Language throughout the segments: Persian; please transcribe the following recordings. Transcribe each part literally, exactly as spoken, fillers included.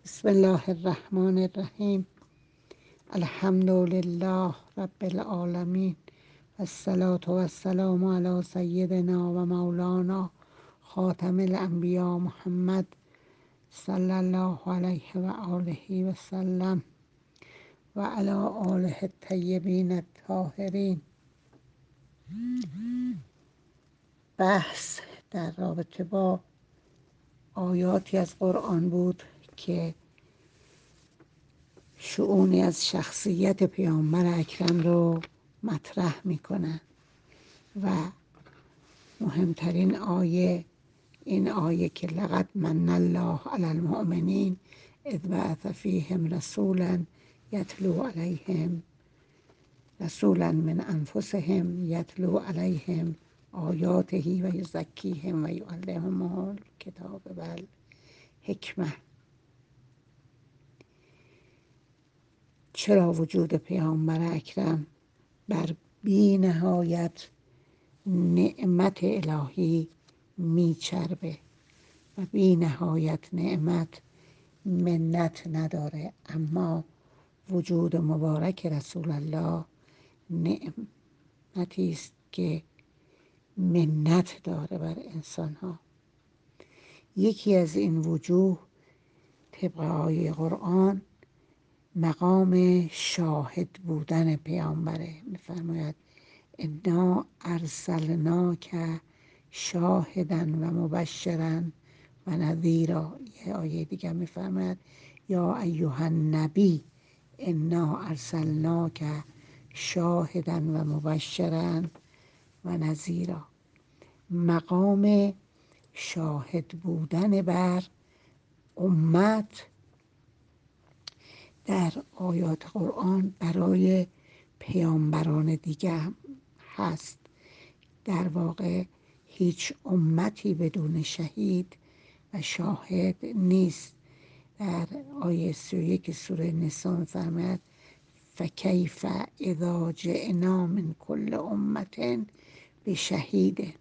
بسم الله الرحمن الرحیم. الحمد لله رب العالمین و الصلاة و السلام علی سیدنا و مولانا خاتم الانبیا محمد صلی الله علیه و آله و سلم و علی آله الطیبین الطاهرین. بحث در رابطه با آیاتی از قرآن بود که شؤونی از شخصیت پیامبر اکرم رو مطرح میکنن و مهمترین آیه این آیه که لقد من الله علی المؤمنین اذ بعث فیهم رسولا یتلو علیهم رسولا من انفسهم یتلو علیهم آیاته و یزکیهم و یعلمهم الکتاب والحکمه. چرا وجود پیامبر اکرم بر بی نهایت نعمت الهی میچربه و بی نهایت نعمت منت نداره، اما وجود مبارک رسول الله نعمتی است که منت داره بر انسان ها. یکی از این وجوه طبق آیه قرآن مقام شاهد بودن پیامبره. میفرماید انا ارسلناک شاهدا و مبشرا و نذیرا. یه آیه دیگه میفرماید یا ایها النبی انا ارسلناک شاهدا و مبشرا و نذیرا. مقام شاهد بودن بر امت در آیات قرآن برای پیامبران دیگه هم هست. در واقع هیچ امتی بدون شهید و شاهد نیست. در آیه سی و یک سوره نساء می‌فرماید فکیف اذا جئنا من کل امة بشهید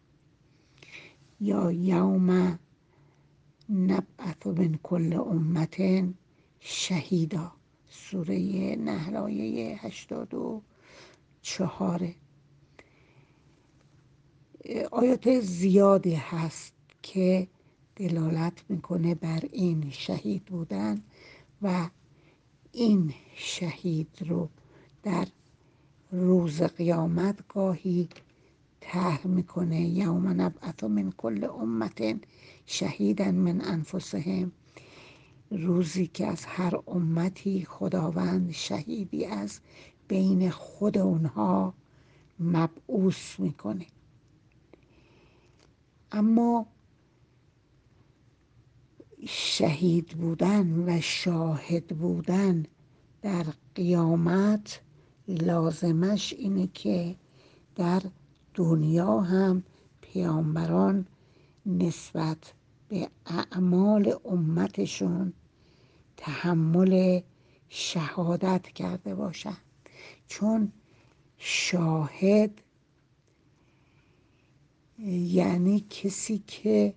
یا یوم نبعث من کل امة شهیدا. سوره نحل آیه هشتاد و چهاره. آیات زیادی هست که دلالت میکنه بر این شهید بودن و این شهید رو در روز قیامت گاهی طرح میکنه یوم نبعث من کل امة شهیدا من انفسهم. روزی که از هر امتی خداوند شهیدی از بین خود اونها مبعوث میکنه. اما شهید بودن و شاهد بودن در قیامت لازمش اینه که در دنیا هم پیامبران نسبت به اعمال امتشون تحمل شهادت کرده باشند، چون شاهد یعنی کسی که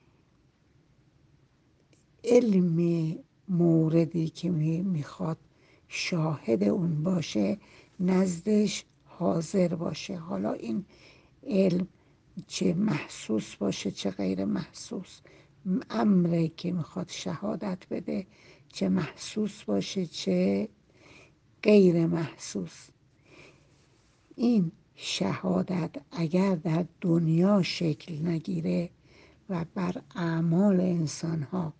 علم موردی که میخواد شاهد اون باشه نزدش حاضر باشه. حالا این علم چه محسوس باشه چه غیر محسوس، امری که میخواد شهادت بده چه محسوس باشه چه غیر محسوس، این شهادت اگر در دنیا شکل نگیره و بر اعمال انسان ها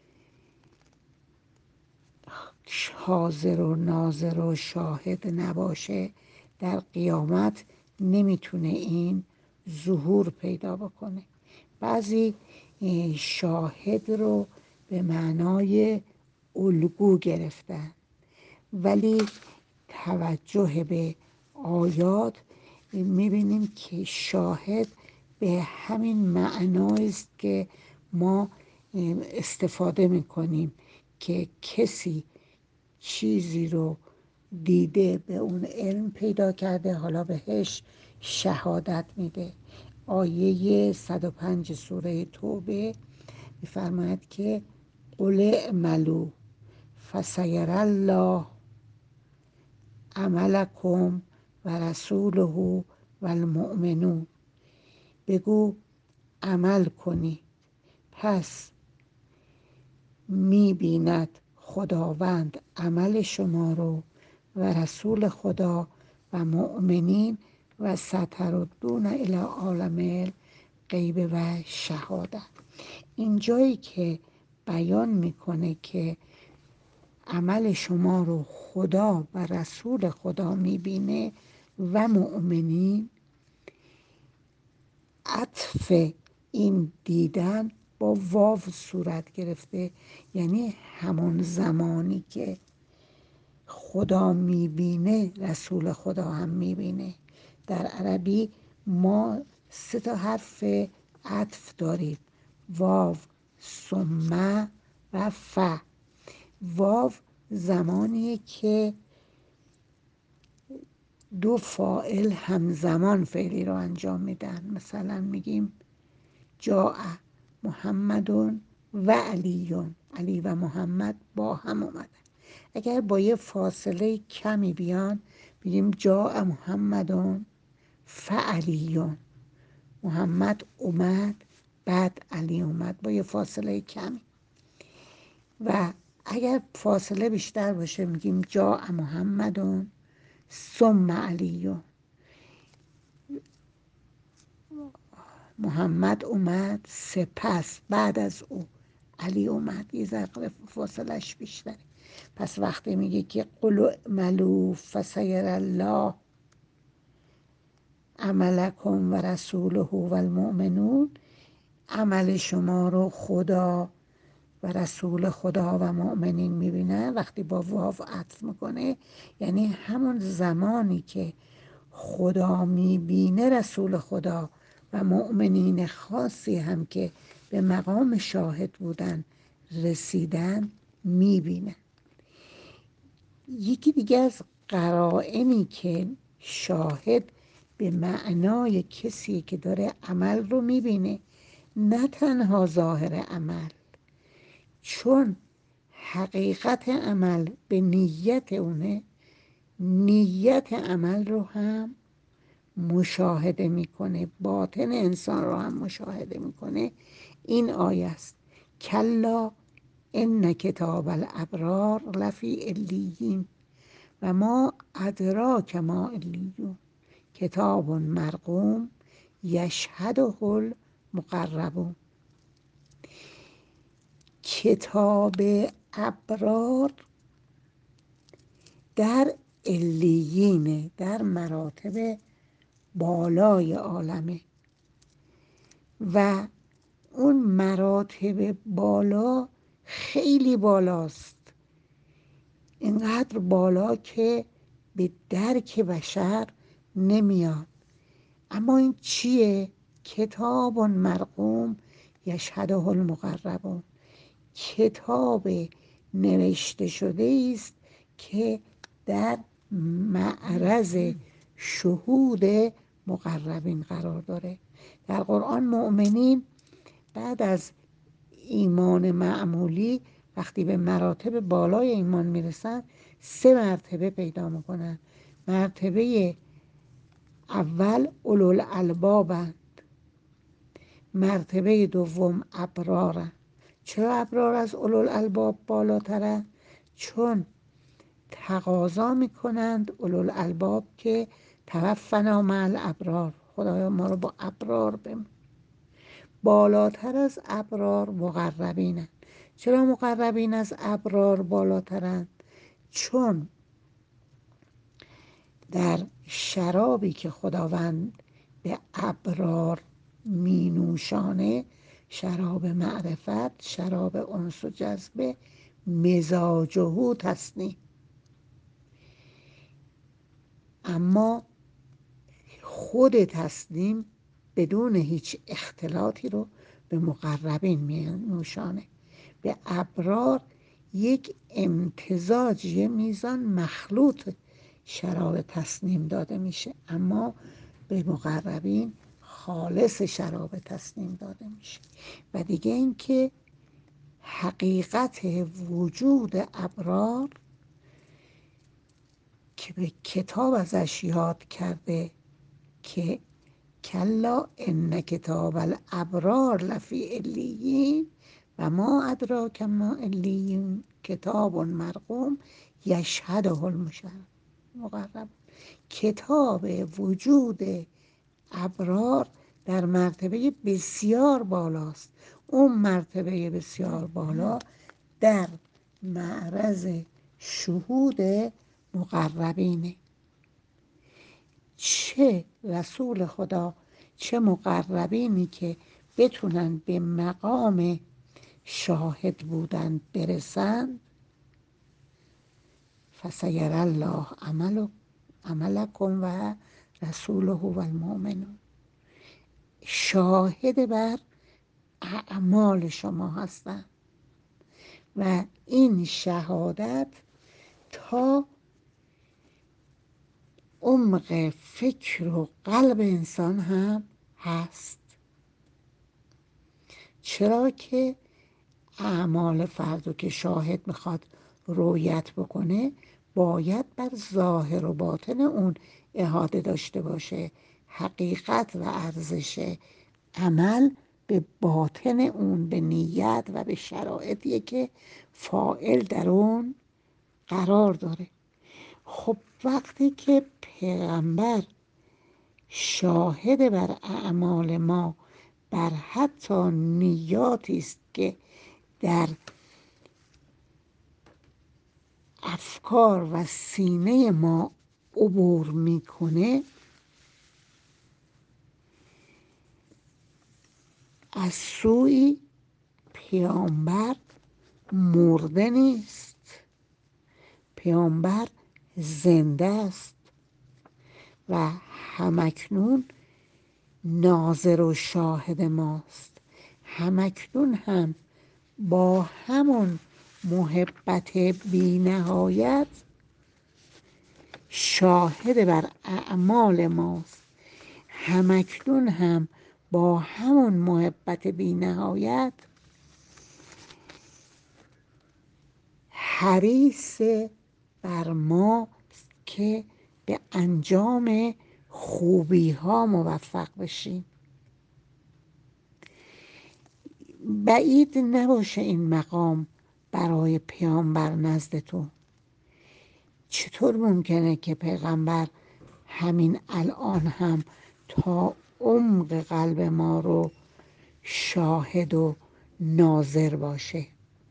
حاضر و ناظر و شاهد نباشه، در قیامت نمیتونه این ظهور پیدا بکنه. بعضی شاهد رو به معنای الگو گرفتن، ولی توجه به آیات میبینیم که شاهد به همین معنایی است که ما استفاده میکنیم که کسی چیزی رو دیده، به اون علم پیدا کرده، حالا بهش شهادت میده. آیه صد و پنج سوره توبه میفرماید که قل اعملوا فسیر الله عملکم و رسوله و المؤمنون. بگو عمل کنی، پس میبیند خداوند عمل شما رو و رسول خدا و مؤمنین و ستردون الی عالم غیب و شهادت. اینجایی که بیان میکنه که عمل شما رو خدا و رسول خدا میبینه و مؤمنین، عطف این دیدن با واو صورت گرفته، یعنی همون زمانی که خدا میبینه رسول خدا هم میبینه. در عربی ما سه تا حرف عطف داریم: واو، ثم و ف. واو زمانیه که دو فاعل همزمان فعلی رو انجام میدن. مثلا میگیم جاء محمدون و علیون، علی و محمد با هم اومدن. اگر با یه فاصله کمی بیان بگیم جاء محمدون فعلیون، محمد اومد بعد علی اومد، با یه فاصله کمی. و اگر فاصله بیشتر باشه میگیم جاء محمدون ثم علیون، محمد اومد سپس بعد از او علی اومد، یه ذره فاصلش بیشتره. پس وقتی میگه که قل اعملوا فسیر الله عملکم و رسوله و المؤمنون، عمل شما رو خدا و رسول خدا و مؤمنین میبینه. وقتی با واو عطف میکنه یعنی همون زمانی که خدا میبینه رسول خدا و مؤمنین خاصی هم که به مقام شاهد بودن رسیدن میبینه. یکی دیگه از قرائنی که شاهد به معنای کسی که داره عمل رو میبینه، نه تنها ظاهر عمل، چون حقیقت عمل به نیت اونه، نیت عمل رو هم مشاهده میکنه، باطن انسان رو هم مشاهده میکنه. این آیه است: کلا ان کتاب الابرار لفی علیین و ما ادراک ما علیون کتاب مرقوم یشهده المقربون. کتاب ابرار در علیینه، در مراتب بالای عالمه و اون مراتب بالا خیلی بالاست، اینقدر بالا که به درک بشر نمیاد. اما این چیه؟ کتاب مرقوم یشهده المقربون، کتاب نوشته شده است که در معرض شهود مقربین قرار داره. در قرآن مؤمنین بعد از ایمان معمولی وقتی به مراتب بالای ایمان میرسن سه مرتبه پیدا میکنن. مرتبه اول اولوالالبابند، مرتبه دوم ابرارن. چرا ابرار از اولوالالباب بالاتره؟ چون تقاضا میکنند اولوالالباب که توفنا مع الابرار، خدایا ما رو با ابرار بمون. بالاتر از ابرار مقربینند. چرا مقربین از ابرار بالاترند؟ چون در شرابی که خداوند به ابرار می نوشانه، شراب معرفت، شراب انس و جذبه، مزاجه تسنیم، اما خود تسنیم بدون هیچ اختلاطی رو به مقربین می نوشانه. به ابرار یک امتزاج، یه میزان مخلوط شراب تسنیم داده میشه، اما به مقربین خالص شراب تسنیم داده میشه. و دیگه این که حقیقت وجود ابرار که به کتاب ازش یاد کرده که کلا ان کتاب الابرار لفی علیین و ما ادراک ما علیین کتاب مرقوم یشهده المقرب. کتاب وجود ابرار در مرتبه بسیار بالاست. اون مرتبه بسیار بالا در معرض شهود مقربینه. چه رسول خدا چه مقربینی که بتونن به مقام شاهد بودن برسن، فسیر الله عمل عملکم و رسوله و المؤمنون، شاهد بر اعمال شما هستن و این شهادت تا عمق فکر و قلب انسان هم هست. چرا که اعمال فردو که شاهد میخواد رویت بکنه باید بر ظاهر و باطن اون احاطه داشته باشه. حقیقت و ارزش عمل به باطن اون، به نیت و به شرایطیه که فاعل در اون قرار داره. خب وقتی که پیغمبر شاهد بر اعمال ما، بر حتی نیاتی است که در افکار و سینه ما عبور میکنه، از سوی پیامبر مرده نیست، پیامبر زنده است و همکنون ناظر و شاهد ماست. همکنون هم با همون محبت بی نهایت شاهد بر اعمال ماست. همکنون هم با همون محبت بی نهایت حریص بر ما که به انجام خوبی ها موفق بشیم. بعید نباشه این مقام برای پیامبر نزدتون. چطور ممکنه که پیغمبر همین الان هم تا عمق قلب ما رو شاهد و ناظر باشه؟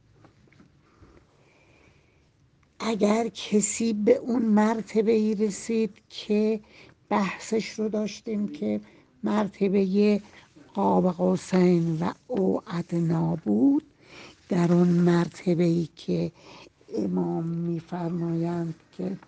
اگر کسی به اون مرتبه ای رسید که بحثش رو داشتیم که مرتبه قاب قوسین و او ادنا بود، در اون مرتبه ای که امام میفرمایند که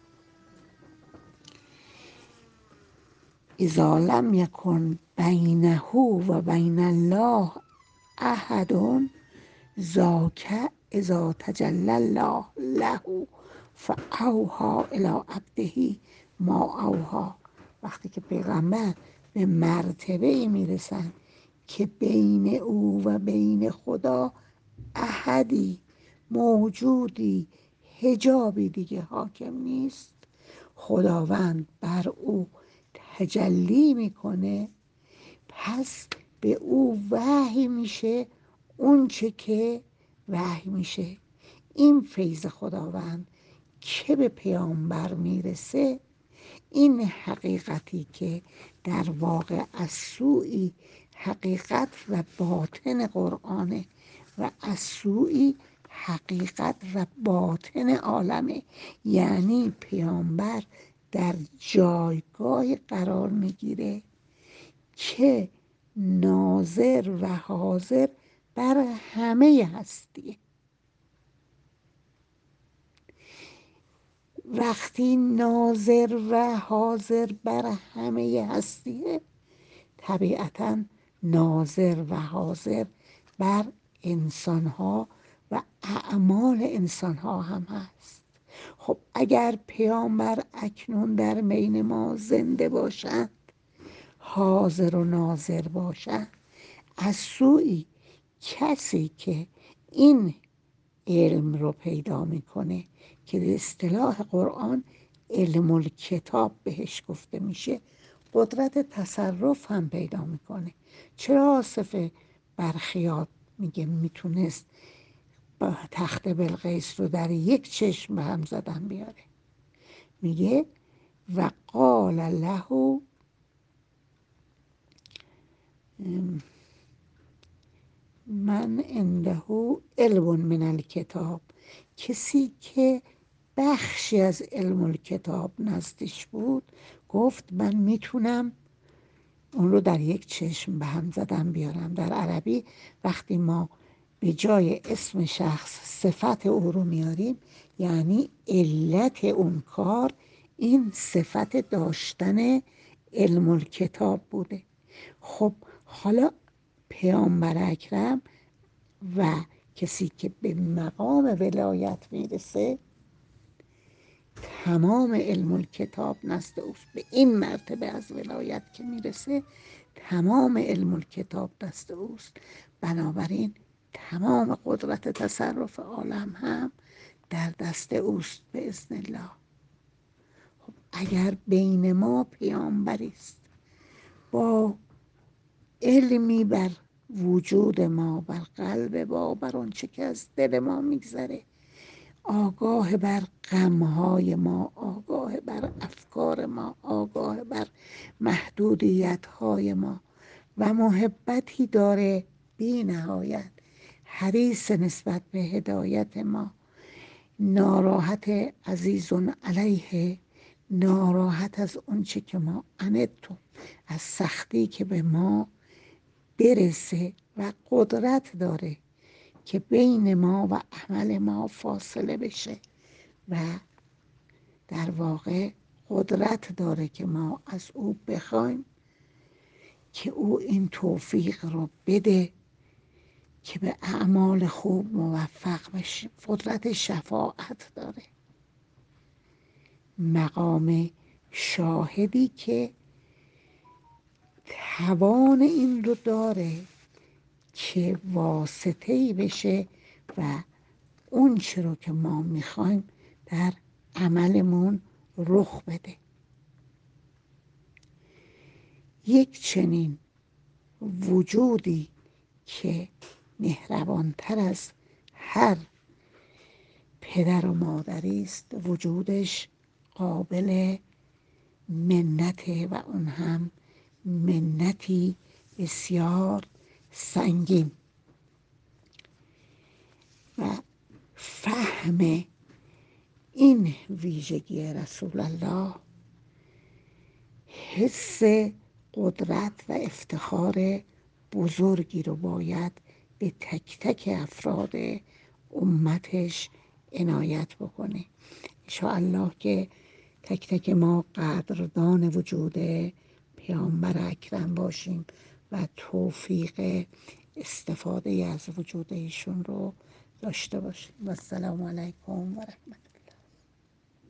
اذا لم یکن بینه و بین الله احد ذاک اذا تجلی الله له فاوحی الی عبده ما اوحی. وقتی که پیغمبر به مرتبه ای میرسن که بین او و بین خدا احدی، موجودی، حجابی دیگه حاکم نیست، خداوند بر او تجلی میکنه، پس به او وحی میشه اون چه که وحی میشه. این فیض خداوند که به پیامبر میرسه، این حقیقتی که در واقع از سوی حقیقت و باطن قرآنه و از سوی حقیقت و باطن عالمه، یعنی پیامبر در جایگاه قرار میگیره که ناظر و حاضر بر همه هستیه. وقتی ناظر و حاضر بر همه هستیه، طبیعتاً ناظر و حاضر بر انسانها و اعمال انسانها هم هست. خب اگر پیامبر اکنون در بین ما زنده باشند، حاضر و ناظر باشند، از سوی کسی که این علم رو پیدا میکنه که به اصطلاح قرآن علم الکتاب بهش گفته میشه، قدرت تصرف هم پیدا میکنه. چرا آصف برخیات میگه میتونست با تخت بلقیس رو در یک چشم به هم زدن بیاره؟ میگه و قال له من عنده علم من الکتاب، کسی که بخشی از علم الکتاب نزدش بود گفت من میتونم اون رو در یک چشم به هم زدن بیارم. در عربی وقتی ما به جای اسم شخص صفت او رو میاریم یعنی علت اون کار این صفت داشتن علم الکتاب بوده. خب حالا پیامبر اکرم و کسی که به مقام ولایت میرسه تمام علم الکتاب نزد اوست. به این مرتبه از ولایت که میرسه تمام علم الکتاب دست اوست. بنابراین تمام قدرت تصرف عالم هم در دست اوست به اذن الله. خب اگر بین ما پیامبری است با علمی بر وجود ما، بر قلب ما، بر آنچه که از دل ما میگذره، آگاه بر غمهای ما، آگاه بر افکار ما، آگاه بر محدودیت های ما و محبتی داره بی نهایت، حریص نسبت به هدایت ما، ناراحت عزیز علیه، ناراحت از اونچه که ما انتم، از سختی که به ما برسه و قدرت داره که بین ما و عمل ما فاصله بشه و در واقع قدرت داره که ما از او بخوایم که او این توفیق رو بده که به اعمال خوب موفق بشیم. قدرت شفاعت داره، مقام شاهدی که توان این رو داره که واسطه‌ای بشه و اون چه رو که ما میخوایم در عملمون رخ بده. یک چنین وجودی که مهربانتر از هر پدر و مادری است وجودش قابل منته و اون هم منتی بسیار سنگین. و فهم این ویژگی رسول الله حس قدرت و افتخار بزرگی رو باید به تک تک افراد امتش عنایت بکنه. انشاءالله که تک تک ما قدردان وجود پیامبر اکرم باشیم و توفیق استفاده از وجود ایشون رو داشته باشیم. و السلام علیکم و رحمت